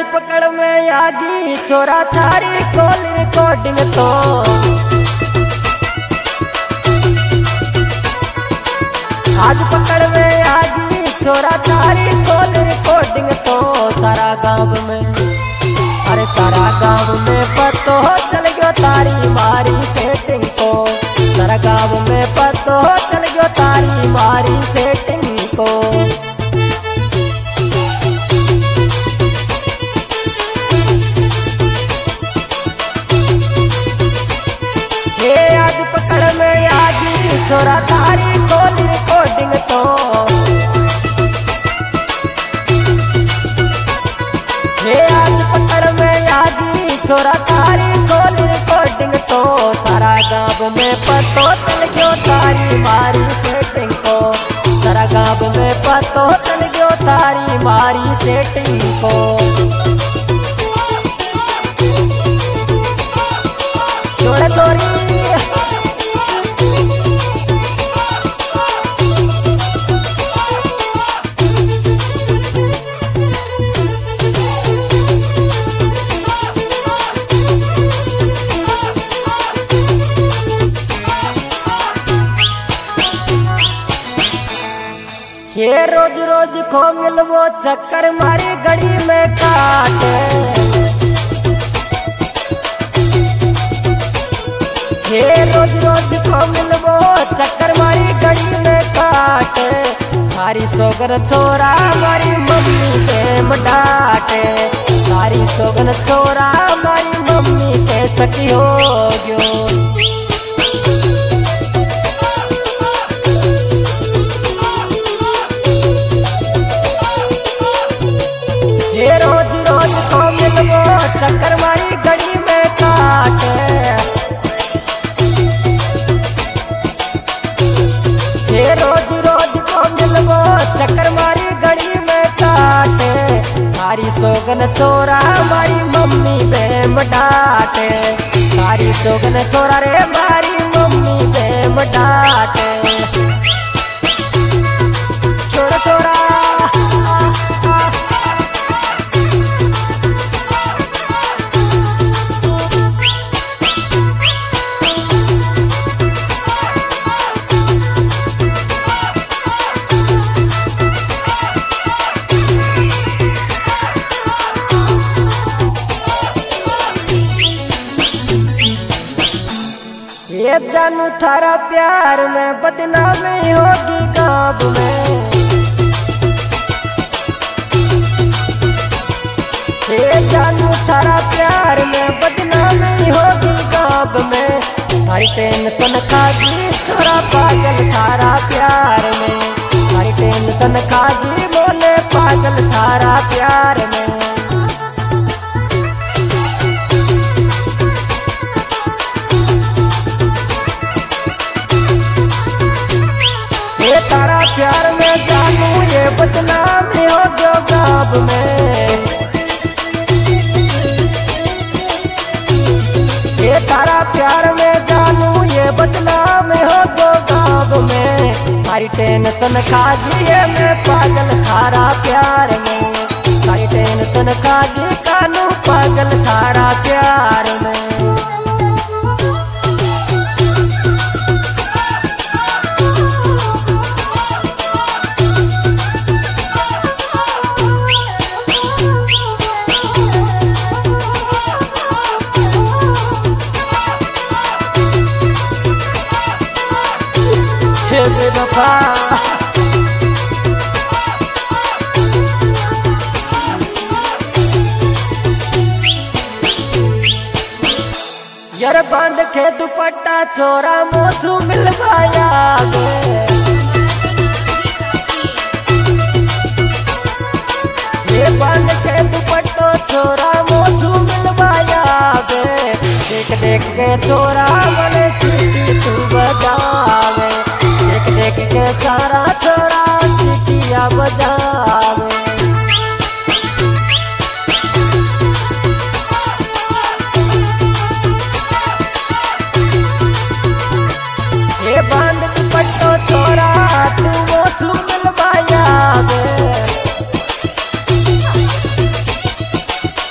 पकड़ में आगी छोरा थारी कॉल रिकॉर्डिंग तो आज पकड़ में आगी छोरा थारी कॉल रिकॉर्डिंग तो सारा गांव में अरे सारा गांव में पतो चल गयो तारी मारी सेटिंग को सारा गांव में पतो चल गयो तारी मारी सेटिंग को आज पकड़ में आगी छोरा तारी कॉल रिकॉर्डिंग तो आज पकड़ में आगी छोरा तारी कॉल रिकॉर्डिंग तो सारा गांव में पतो चल गयो तारी मारी सेटिंग को सारा गांव में पतो चल गयो तारी मारी सेटिंग को छोरा छोरी ये रोज रोज खो मिलवो चक्कर मारी घड़ी में काटे ये रोज रोज खो मिलवो चक्कर मारी घड़ी में काटे थारी सोगन छोरा मारी मम्मी के डांटे थारी सोगन छोरा मारी मम्मी के सखी हो गयो ये रोज रोज को मिलवो चक्कर मारी घड़ी में काटे ये रोज रोज को मिलवो चक्कर मारी घड़ी में काटे थारी सोगन छोरा मारी मम्मी बेम डांटे थारी सोगन छोरा रे मारी मम्मी बेम डांटे छोरा छोरा ये जानू थारा प्यार में बदनामी होगी गाँव में ये जानू थारा प्यार में बदनामी होगी गाँव में हरी टेंशन खागी छोरा पागल थारा प्यार में हरी टेंशन खागी बोले पागल थारा प्यार में ये तारा प्यार में जानू ये बदनामी हो गयो गाँव में ये तारा प्यार में जानू ये बदनामी हो गयो गाँव में सारी टेंशन खागी ये मैं पागल थारा प्यार में सारी टेंशन खागी कानू पागल थारा प्यार में बेवफा यार बांध के दुपट्टा छोरा मोसू मिलवाया ये बांध के दुपट्टो छोरा मोसू मिलवाया देख देख के छोरा बोले सीटी तू बजावे देख देख के सारा छोरा सीटियां बजावे ये बांध दुपट्टो छोरा तू वो सुमल बाया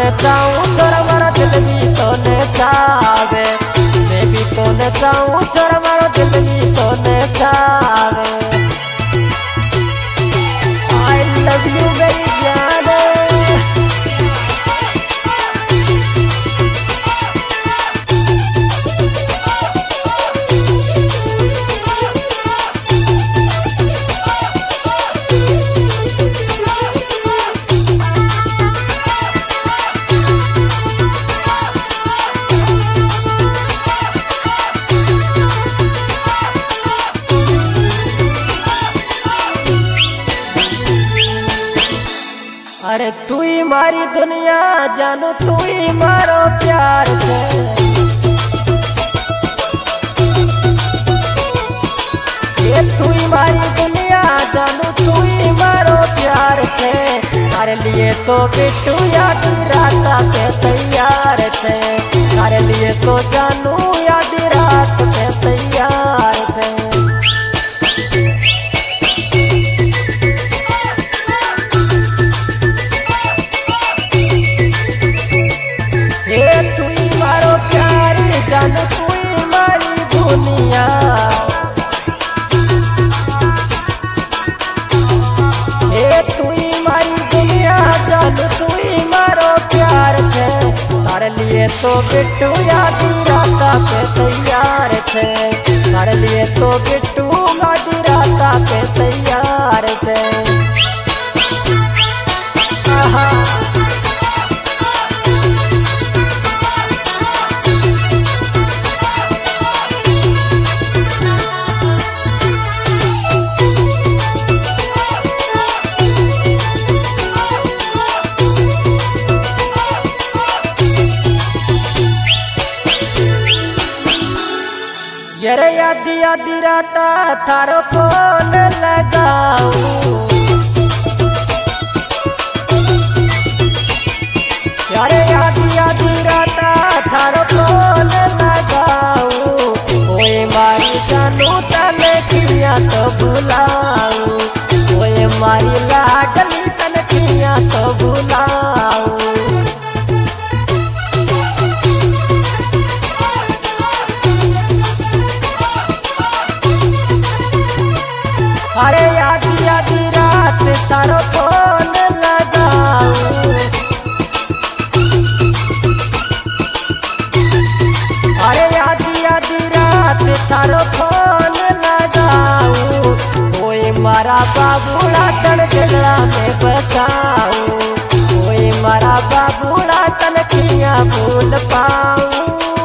ने चाहूं छोरा मारा दिल भी तो ने चावे, मैं भी तो ने चाहूं छोरा मारा दिल भी तो ने चावे। I love you मेरी जान। अरे तू ही मारी दुनिया जानू, तू ही मारो प्यार से। ये तू ही मारी दुनिया जानू, तू ही मारो प्यार से। तारे लिए तो बिट्टू याद रात पे तैयार थे, तारे लिए तो जानू याद रात पे तैयार थे। तू ही मारो प्यार जानू, तू ही मारी दुनिया। तू ही मारी दुनिया जानू, तू ही मारो प्यार से। तारे लिए तो बिट्टू याद रात पे तैयार थे, तारे लिए तो बिट्टू याद रात पे तैयार थे। यार याद याद राता थारो फोन लगाऊं, यार याद याद राता थारो फोन लगाऊं। ओए मारी जानू तने किया तो बुलाऊं, ओए मारी लाडली तने किया तो बुलाऊं। अरे याद याद रात तारो फोन लगाऊं, अरे याद याद रात तारो फोन लगाऊं। ओए मारा बाबूड़ा तन जगड़ा में बसाऊं, ओए मारा बाबूड़ा तन किया भूल पाऊं।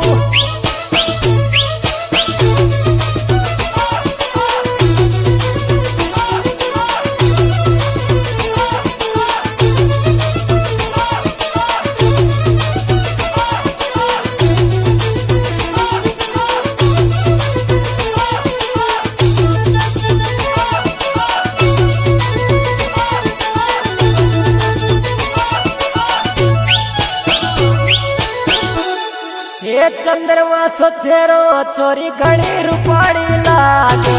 ये चंद्रमा सोचेरो चोरी घड़ी रूपाड़ी लागे,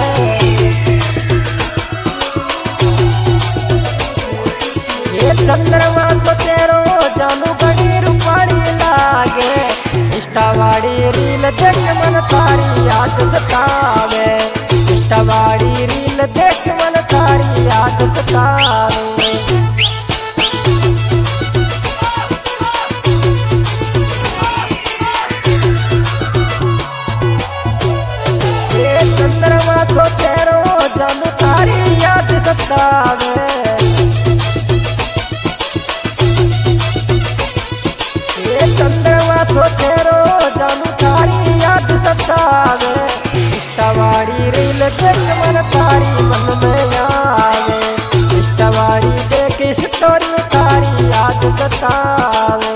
ये चंद्रमा सोचेरो जानू घड़ी रूपाड़ी लागे। इष्टावाड़ी रील देख मन तारी याद सतावे, इष्टावाड़ी रील देख मन तारी याद सतावे। चंद्रमा सोचेरो जानू तारी याद सतावे, ये चंद्रमा सोचेरो जानू तारी याद सतावे। इष्टावाड़ी रील देख मन तारी मन में आवे, इष्टावाड़ी देख स्टोरी तारी याद सतावे।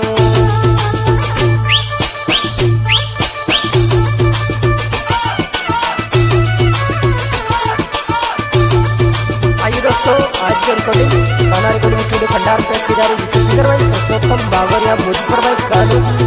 दोस्तों आज के रिकॉर्डिंग गाना रिकॉर्डिंग स्टूडियो खंडार पे किरारी जिसे सिंगर भाई पुरुषोत्तम बागरिया भोजपुर भाई कानू